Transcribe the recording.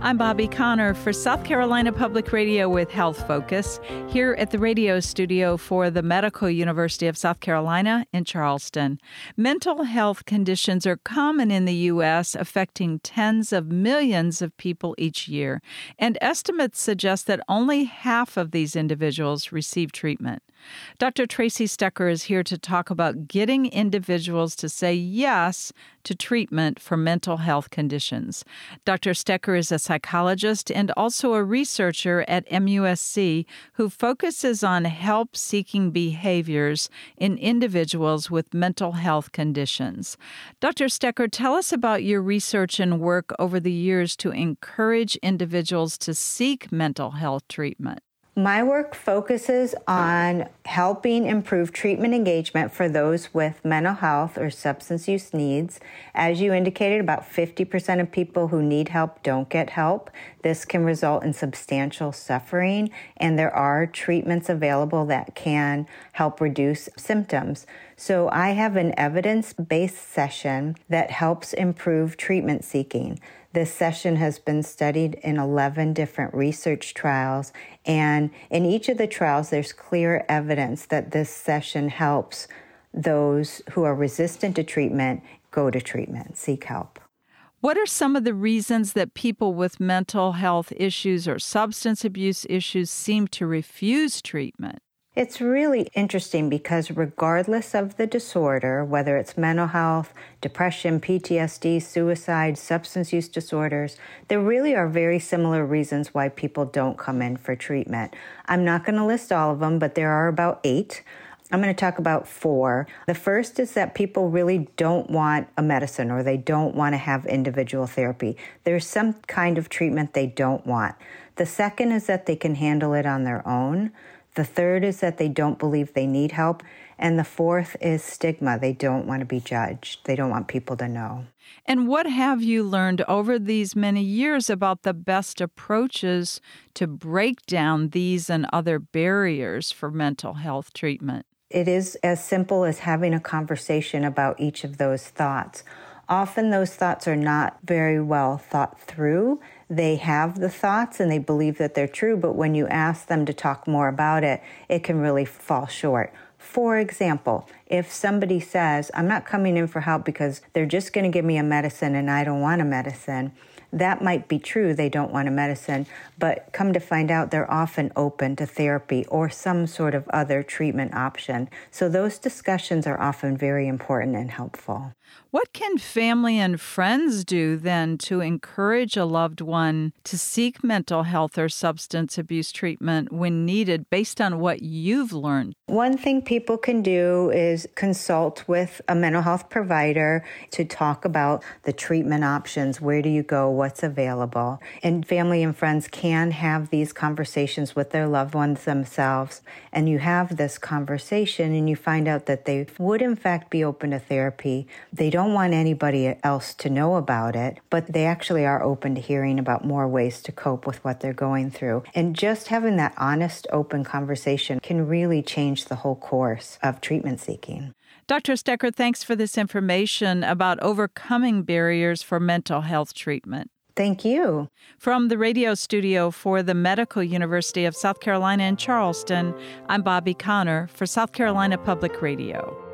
I'm Bobby Connor for South Carolina Public Radio with Health Focus, here at the radio studio for the Medical University of South Carolina in Charleston. Mental health conditions are common in the U.S., affecting tens of millions of people each year, and estimates suggest that only half of these individuals receive treatment. Dr. Tracy Stecker is here to talk about getting individuals to say yes to treatment for mental health conditions. Dr. Stecker is a psychologist and also a researcher at MUSC who focuses on help-seeking behaviors in individuals with mental health conditions. Dr. Stecker, tell us about your research and work over the years to encourage individuals to seek mental health treatment. My work focuses on helping improve treatment engagement for those with mental health or substance use needs. As you indicated, about 50% of people who need help don't get help. This can result in substantial suffering, and there are treatments available that can help reduce symptoms. So I have an evidence-based session that helps improve treatment seeking. This session has been studied in 11 different research trials, and in each of the trials, there's clear evidence that this session helps those who are resistant to treatment go to treatment, seek help. What are some of the reasons that people with mental health issues or substance abuse issues seem to refuse treatment? It's really interesting because regardless of the disorder, whether it's mental health, depression, PTSD, suicide, substance use disorders, there really are very similar reasons why people don't come in for treatment. I'm not going to list all of them, but there are about 8. I'm going to talk about 4. The first is that people really don't want a medicine or they don't want to have individual therapy. There's some kind of treatment they don't want. The second is that they can handle it on their own. The third is that they don't believe they need help. And the fourth is stigma. They don't want to be judged. They don't want people to know. And what have you learned over these many years about the best approaches to break down these and other barriers for mental health treatment? It is as simple as having a conversation about each of those thoughts. Often those thoughts are not very well thought through. They have the thoughts and they believe that they're true, but when you ask them to talk more about it, it can really fall short. For example, if somebody says, I'm not coming in for help because they're just going to give me a medicine and I don't want a medicine, that might be true, they don't want a medicine, but come to find out they're often open to therapy or some sort of other treatment option. So those discussions are often very important and helpful. What can family and friends do then to encourage a loved one to seek mental health or substance abuse treatment when needed based on what you've learned? One thing people can do is consult with a mental health provider to talk about the treatment options. Where do you go? What's available? And family and friends can have these conversations with their loved ones themselves. And you have this conversation and you find out that they would in fact be open to therapy. They don't want anybody else to know about it, but they actually are open to hearing about more ways to cope with what they're going through. And just having that honest, open conversation can really change the whole course of treatment seeking. Dr. Stecker, thanks for this information about overcoming barriers for mental health treatment. Thank you. From the radio studio for the Medical University of South Carolina in Charleston, I'm Bobby Connor for South Carolina Public Radio.